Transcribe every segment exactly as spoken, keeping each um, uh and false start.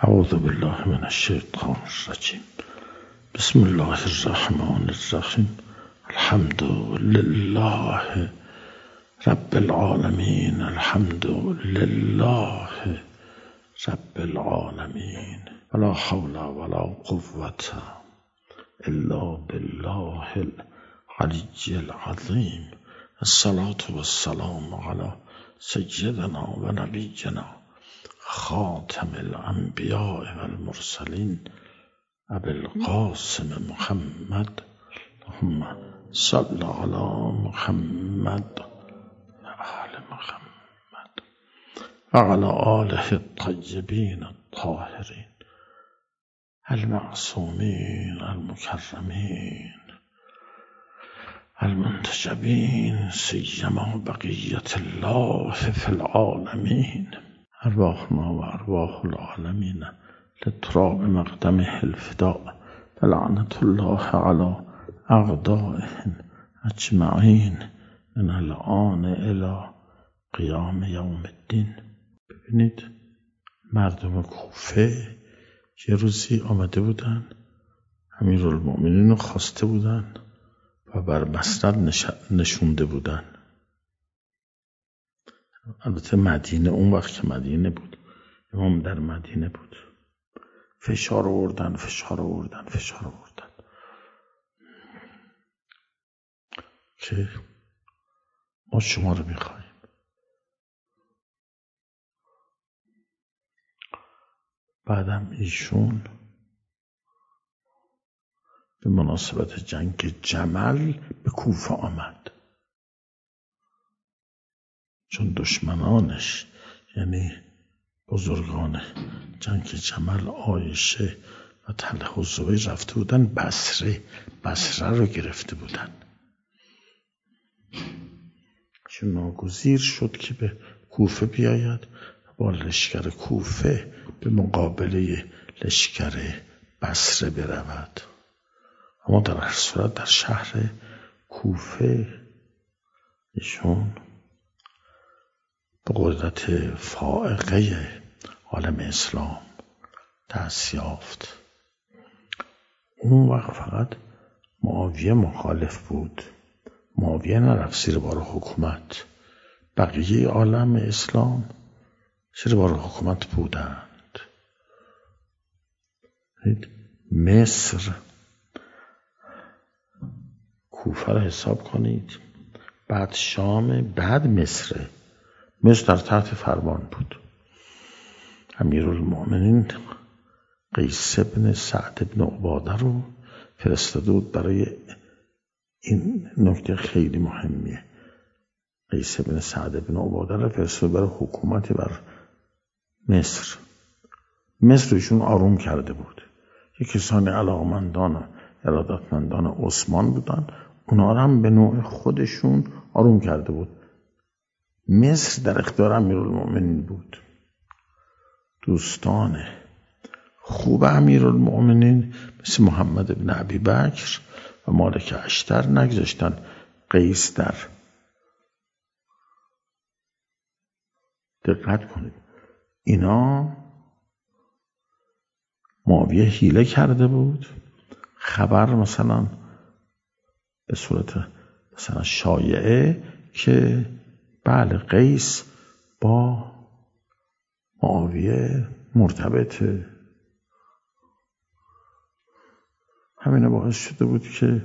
اعوذ بالله من الشیطان الرجیم. بسم الله الرحمن الرحیم. الحمد لله رب العالمین. الحمد لله رب العالمین. ولا حول ولا قوة الا بالله العلی العظیم. الصلاة والسلام على سیدنا و نبینا خاتم الانبیاء والمرسلین ابی القاسم محمد. اللهم صل علی محمد و آل محمد و علی آله الطیبین الطاهرین المعصومین المکرمین المنتجبین، سیما بقیت الله فی العالمین. ارواحنا و ارواح العالمین لتراب مقدمه الفداء فلعنت الله علی اعدائهم اجمعین من الآن الی قیام یوم الدین. ببینید مردم کوفه یه روزی آمده بودن، امیرالمؤمنین رو خواسته بودن و بر مسند نش... نشونده بودن. البته مدینه، اون وقت که مدینه بود، امام در مدینه بود. فشار آوردن فشار آوردن فشار آوردن که ما شما رو میخواییم. بعدم ایشون به مناسبت جنگ جمل به کوفه آمد، چون دشمنانش یعنی بزرگان جنگ جمل عایشه و طلحه و زبیر رفته بودن بصره بصره رو گرفته بودن. چون ناگزیر شد که به کوفه بیاید با لشکر کوفه به مقابله لشکر بصره برود. اما در هر صورت در شهر کوفه ایشون به قدرت فائقه عالم اسلام دست یافت. اون وقت فقط معاویه مخالف بود. معاویه نرفت زیر بار حکومت، بقیه عالم اسلام زیر بار حکومت بودند. مصر، کوفه را حساب کنید، بعد شام، بعد مصر. مصر در تحت فرمان بود. امیرالمؤمنین قیس بن سعد بن عباده رو فرستاده بود برای این نکته خیلی مهمیه. قیس بن سعد بن عباده رو فرستاده برای حکومت بر مصر. مصر ایشون آروم کرده بود. یک کسانی علاقمندان و ارادتمندان عثمان بودن، اونا رو هم به نوع خودشون آروم کرده بود. مصر در اختیار امیرالمؤمنین بود. دوستان خوب امیرالمؤمنین مثل محمد بن ابی بکر و مالک اشتر نگذاشتن قیس در. دقت کنید، اینا معاویه حیله کرده بود، خبر مثلا به صورت مثلا شایعه که بله قیس با معاویه مرتبطه. همین باعث شده بود که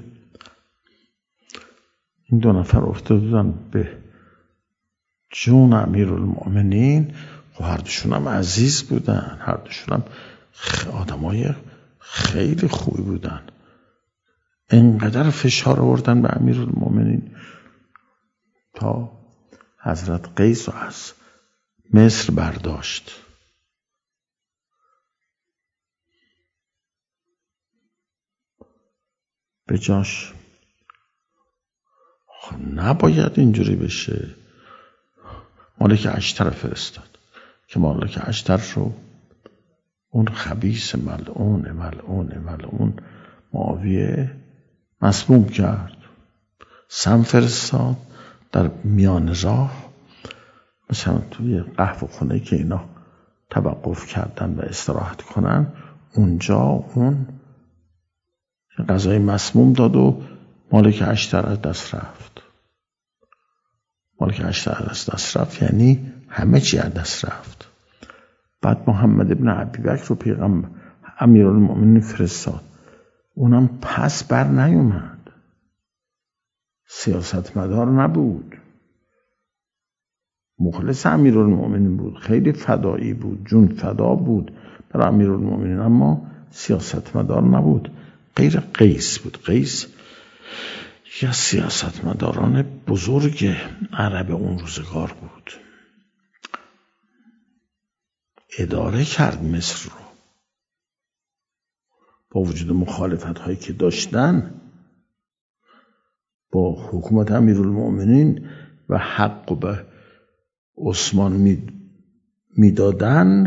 این دو نفر افتاده بودن به جون امیرالمؤمنین. خب هر دوشون هم عزیز بودن، هر دوشون هم آدمای خیلی خوبی بودن. انقدر فشار آوردن به امیرالمؤمنین تا حضرت قیس رو از مصر برداشت. به جاش نباید اینجوری بشه. مالک اشتر فرستاد که مالک اشتر رو اون خبیث ملعون ملعون ملعون معاویه مسموم کرد. سم فرستاد در میان راه، مثلا توی قهوه خونه که اینا توقف کردن و استراحت کنن، اونجا اون غذای مسموم داد و مالک اشتر از دست رفت. مالک اشتر از دست رفت یعنی همه چی از دست رفت. بعد محمد ابن ابیبکر رو پیغمبر امیرالمؤمنین فرستاد، اونم پس بر نیومد، سیاستمدار نبود، مخلص امیرالمؤمنین بود، خیلی فدایی بود، جون فدا بود برای امیرالمؤمنین، اما سیاستمدار نبود. غیر قیس بود. قیس یکی از سیاستمداران بزرگ عرب اون روزگار بود، اداره کرد مصر رو با وجود مخالفت هایی که داشتن با حکومت امیرالمؤمنین و حق و به عثمان میدادن،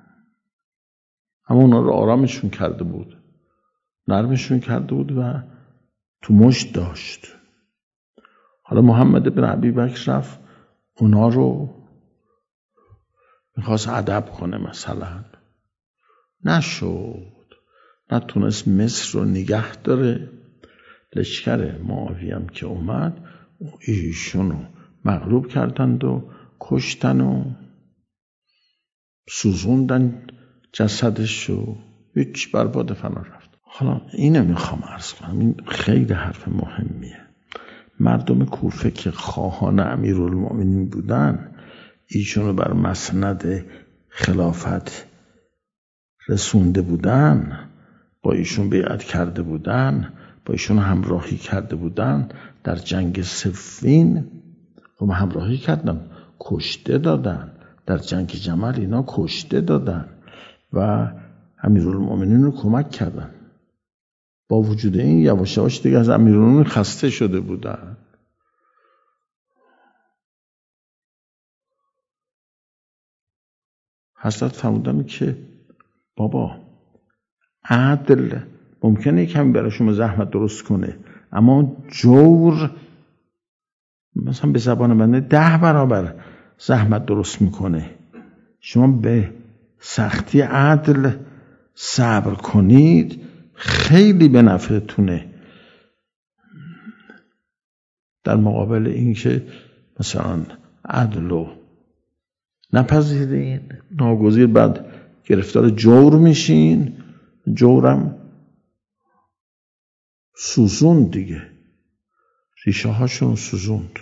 اما اونا رو آرامشون کرده بود، نرمشون کرده بود و تو مشت داشت. حالا محمد بن ابیبکر رفت اونا رو میخواست ادب کنه، مثلا نشد، نتونست مصر رو نگه داره. لشکر معاویه هم که اومد ایشون رو مغلوب کردند و کشتن و سوزوندن جسدش رو، هیچ برباد فنا رفت. حالا اینو میخوام عرض کنم، این خیلی حرف مهمیه. مردم کوفه که خواهان امیرالمؤمنین بودن، ایشون رو بر مسند خلافت رسونده بودن، با ایشون بیعت کرده بودن، با ایشون همراهی کرده بودن، در جنگ صفین هم همراهی کردن، کشته دادن، در جنگ جمل اینا کشته دادن و امیرالمؤمنین رو کمک کردن. با وجود این یواش یواش دیگه از امیرالمؤمنین خسته شده بودن. حضرت فرمودن که بابا عدل ممکنه کمی برای شما زحمت درست کنه، اما جور مثلا به زبان بنده ده برابر زحمت درست میکنه. شما به سختی عدل صبر کنید، خیلی به نفعتونه، در مقابل این که مثلا عدل رو نپذیرین، ناگزیر بعد گرفتار جور میشین، جورم سوزوند دیگه، ریشه هاشون سوزوند.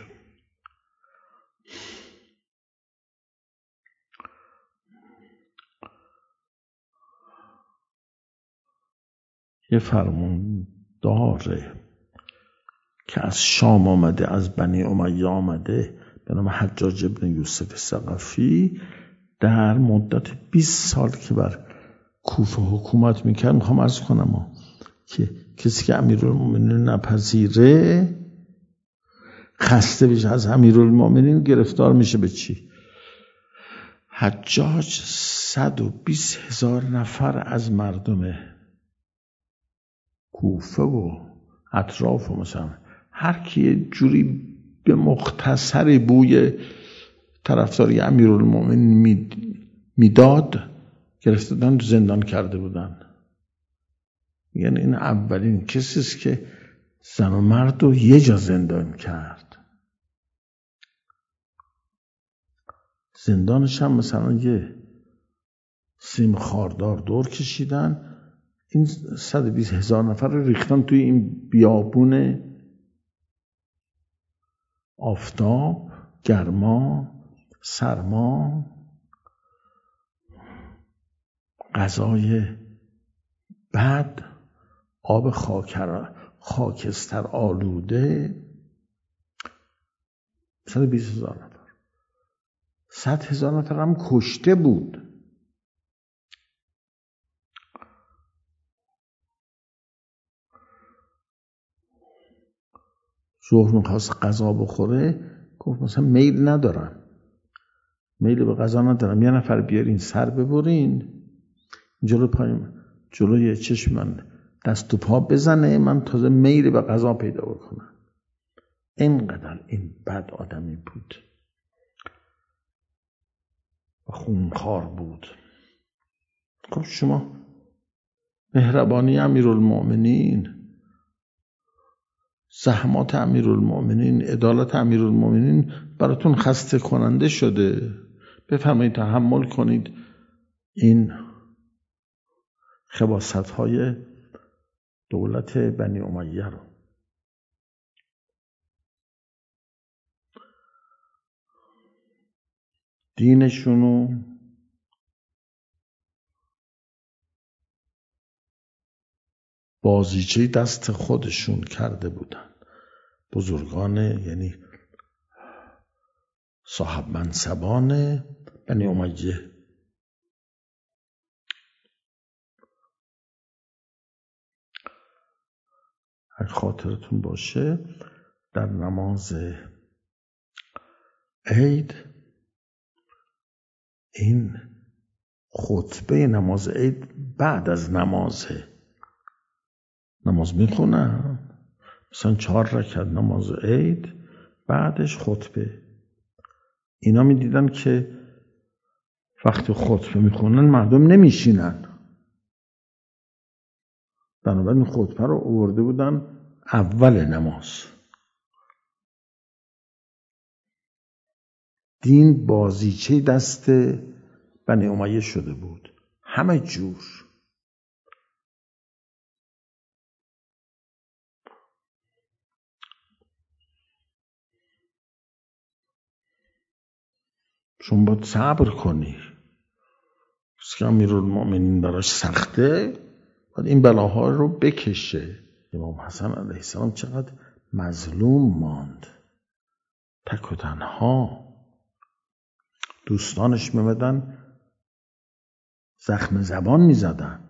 یه فرمون داره که از شام آمده، از بنی امیه آمده، به نام حجاج ابن یوسف ثقفی، در مدت بیست سال که بر کوفه حکومت میکرد. میخوام عرض کنم که کسی که امیرالمؤمنین نپذیره خسته بشه از امیرالمؤمنین گرفتار میشه به چی؟ حجاج صد و بیست هزار نفر از مردم کوفه و اطراف و مثلا هر کی جوری به مختصری بوی طرفداری امیرالمؤمنین میداد گرفتن زندان کرده بودن. یعنی این اولین کسی است که زن و مرد رو یه جا زندان کرد. زندانش هم مثلا یه سیم خاردار دور کشیدن، این صد و بیست هزار نفر رو ریختن توی این بیابون آفتاب، گرما، سرما، غذای بد، آب خاکر خاکستر آلوده. صد و بیست هزار نفر، صد هزار نفر هم کشته بود. ظهر میخواست غذا بخوره، گفت مثلا میل ندارم، میل به غذا ندارم، یه نفر بیارین سر ببرین جلو پایم، جلوی چشم من دست و پا بزنه، من تازه میل به غذا پیدا بکنم. اینقدر این بد آدمی بود و خونخوار بود. خب شما مهربانی امیرالمؤمنین، زحمات امیرالمؤمنین، عدالت امیرالمؤمنین براتون خسته کننده شده، بفرمایید تحمل کنید این خباثت‌های دولت بنی امیه رو. دینشونو بازیچه دست خودشون کرده بودن. بزرگان یعنی صاحب منصبان بنی امیه. اگه خاطرتون باشه در نماز عید، این خطبه نماز عید بعد از نمازه، نماز میخونن مثلا چهار رکعت نماز عید، بعدش خطبه. اینا میدیدن که وقتی خطبه میخونن مردم نمیشینن، بنابراین خطبه رو آورده بودن اول نماز. دین بازیچه دست بنی امیه شده بود، همه جور. شما باید صبر کنی. بس که امیرالمؤمنین براش سخته، باید این بلاها رو بکشه. امام حسن علیه السلام چقدر مظلوم ماند، تک و تنها. دوستانش میمدن زخم زبان میزدن،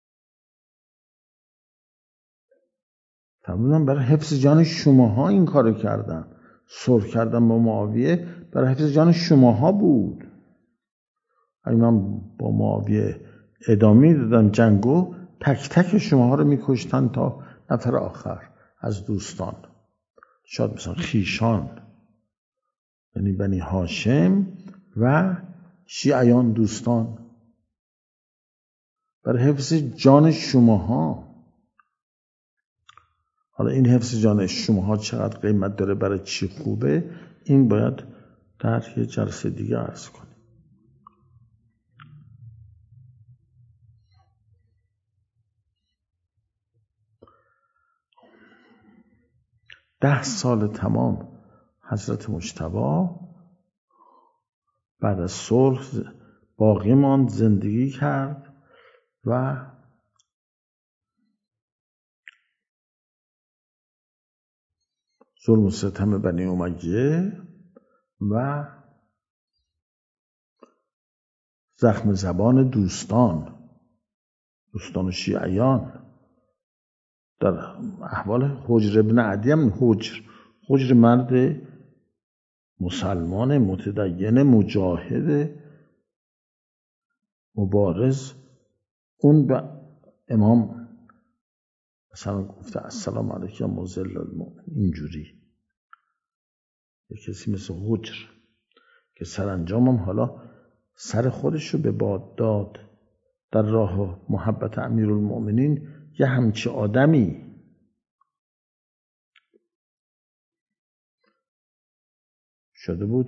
فرمودن برای حفظ جان شماها این کارو کردن، صلح کردن با معاویه برای حفظ جان شماها بود. اگه من با معاویه ادامه دادم جنگو، تک تک شماها رو میکشتن تا نفر آخر از دوستان، شاید مثلا خیشان یعنی بنی هاشم و شیعیان دوستان، برای حفظ جان شماها. حالا این حفظ جان شماها چقدر قیمت داره، برای چی خوبه، این باید در یه جلسه دیگه عرض کنیم. ده سال تمام حضرت مجتبی بعد از صلح باقی ماند، زندگی کرد و ظلم و ستم بنی امیه و زخم زبان دوستان دوستان شیعیان در احوال حجر ابن عدی هم، حجر حجر مرد مسلمان متدین مجاهد مبارز، اون به امام مثلا گفته السلام علیکم مذل المؤمن، اینجوری. یه کسی مثل حجر که سرانجامم حالا سر خودش رو به باد داد در راه محبت امیرالمؤمنین، یه همچی آدمی شده بود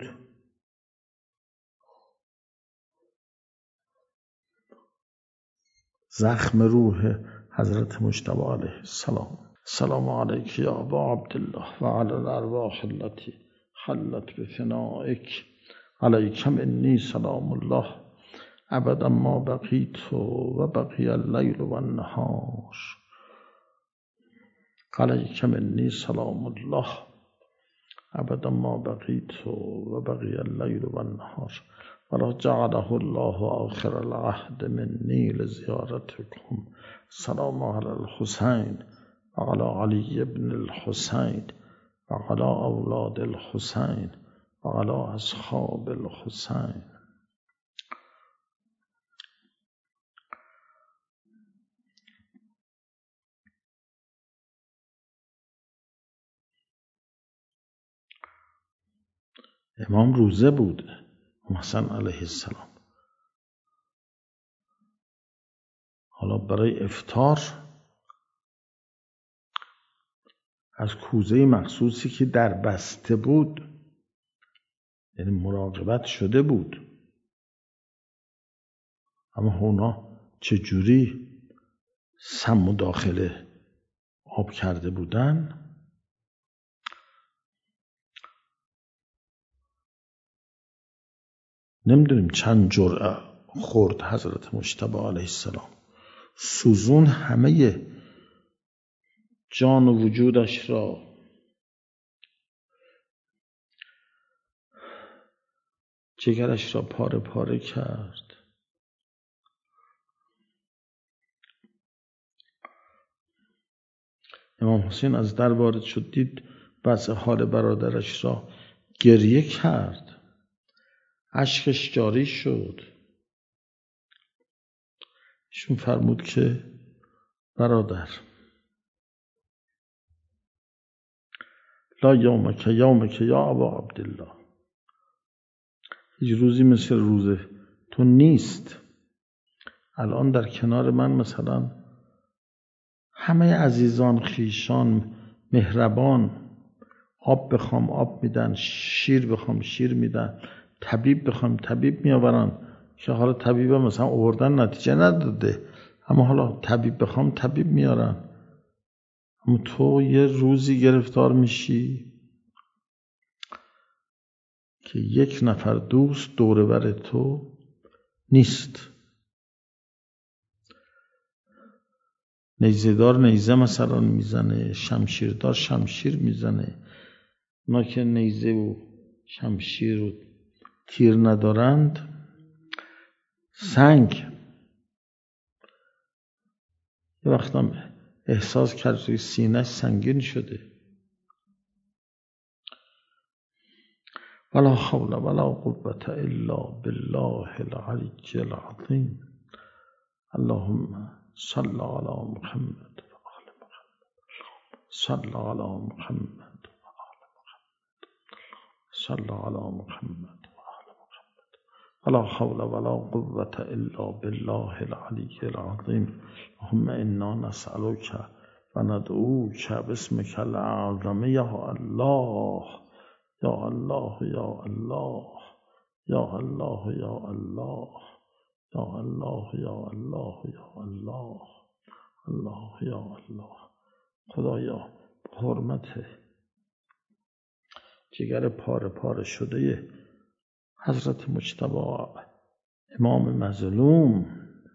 زخم روح حضرت مجتبی علیه السلام. سلام علیک یا ابا عبدالله و علی الارواح التي حلت بفنائک، علیکم انی سلام الله ابدا ما بقیت و بقی اللیل و النهار، علیکم انی سلام الله ابدا ما بقیت و بقی اللیل و النهار، ولا جعله الله آخر العهد منی لزیارتکم. سلام علی الحسین و علی علی ابن الحسین و علی اولاد الحسین و علی اصحاب الحسین. امام روزه بود، حسن علیه السلام. حالا برای افطار از کوزه مخصوصی که در بسته بود، یعنی مراقبت شده بود، اما اونا چجوری سم و داخل آب کرده بودن، نمیدونیم چند جرعه خورد حضرت مجتبی علیه السلام. سوزون همه جان و وجودش را، جگرش را پاره پاره کرد. امام حسین از در وارد شد، دید وضع حال برادرش را، گریه کرد، اشکش جاری شد. ایشون فرمود که برادر، لا یومک یومک یا ابا عبدالله، هیچ روزی مثل روز تو نیست. الان در کنار من مثلا همه عزیزان، خیشان، مهربان، آب بخوام آب میدن، شیر بخوام شیر میدن، طبیب بخوام طبیب میآورن، که حالا طبیب مثلا آوردن نتیجه نداده، اما حالا طبیب بخوام طبیب میارن. اما تو یه روزی گرفتار میشی که یک نفر دوست دور بر تو نیست. نیزه‌دار نیزه مثلا میزنه، شمشیردار شمشیر میزنه. اونا که نیزه و شمشیر و تیر ندارند، سنگ. یه وقتم احساس کرد روی سینه‌اش سنگین شده. ولا حول ولا قوة الا بالله العلی العظیم. اللهم صل علی محمد و آل محمد. صل علی محمد و آل محمد. صل علی محمد و آل محمد. ولا حول ولا قوة الا بالله العلی العظیم. اللهم انا نسألك و ندعوک باسمک الاعظم یا الله یا الله یا الله یا الله یا الله یا الله یا الله یا الله الله یا الله. خدایا به حرمت جگر پاره پاره شده حضرت مجتبی امام مظلوم،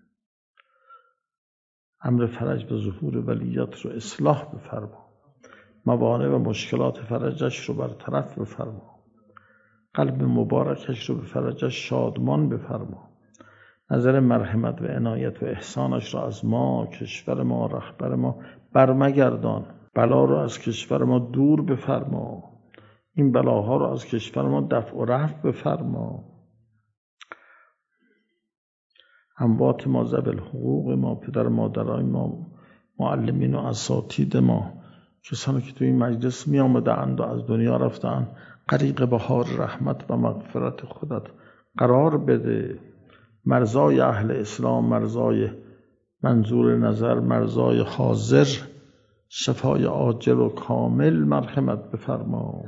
امر فرج به ظهور ولیت رو اصلاح بفرما، موانع و مشکلات فرجش رو برطرف بفرما، قلب مبارکش رو به فرجش شادمان بفرما، نظر مرحمت و عنایت و احسانش را از ما، کشور ما، رهبر ما برمگردان. بلا رو از کشور ما دور بفرما، این بلاها رو از کشور ما دفع و رفع بفرما. اموات ما، ذوی الحقوق ما، پدر مادرای ما، معلمین و اساتید ما، کسانی که تو این مجلس می آمدند و از دنیا رفتند، غریق بهار رحمت و مغفرت خودت قرار بده. مرزای اهل اسلام، مرزای منظور نظر، مرزای حاضر، شفای عاجل و کامل مرحمت بفرما.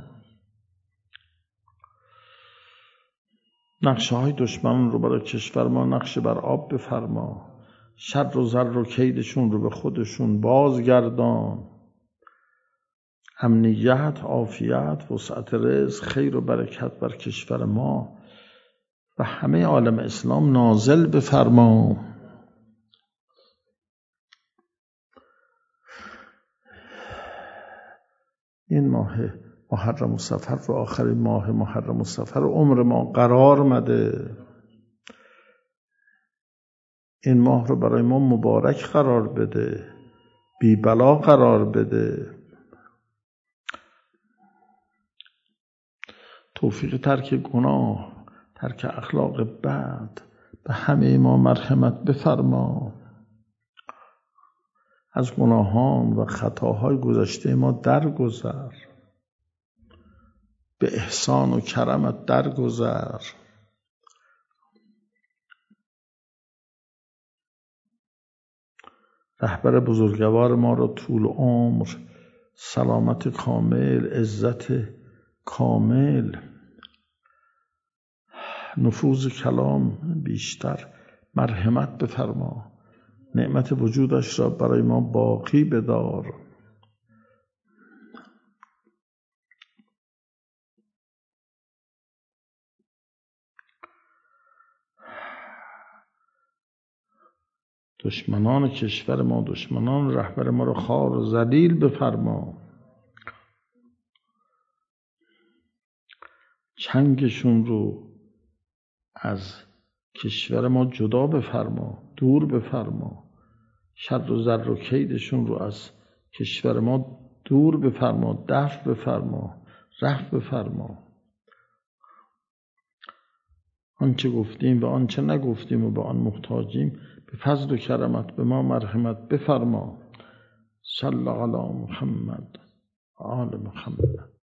نقشه های دشمنان رو برای کشور ما نقشه بر آب بفرما، شر و زر و کیدشون رو به خودشون بازگردان. امنیت، عافیت، وسعت رزق، خیر و برکت بر کشور ما و همه عالم اسلام نازل بفرما. این ماه محرم و صفر رو، آخرین ماه محرم و صفر عمر ما قرار مده. این ماه رو برای ما مبارک قرار بده، بی بلا قرار بده. توفیق ترک گناه، ترک اخلاق بد به همه ما مرحمت بفرما. از گناهان و خطاهای گذشته ما درگذر، به احسان و کرمت درگذر. رهبر بزرگوار ما را طول عمر، سلامت کامل، عزت کامل، نفوذ کلام بیشتر، مرحمت بفرما، نعمت وجودش را برای ما باقی بدار. دشمنان کشور ما، دشمنان رهبر ما را خوار و ذلیل بفرما، چنگشون رو از کشور ما جدا بفرما، دور بفرما، شر و زر و کیدشون رو از کشور ما دور بفرما، دفع بفرما، رفع بفرما. آنچه گفتیم و آنچه نگفتیم و به آن محتاجیم، به فضل و کرمت به ما مرحمت بفرما. صلی علی محمد آل محمد.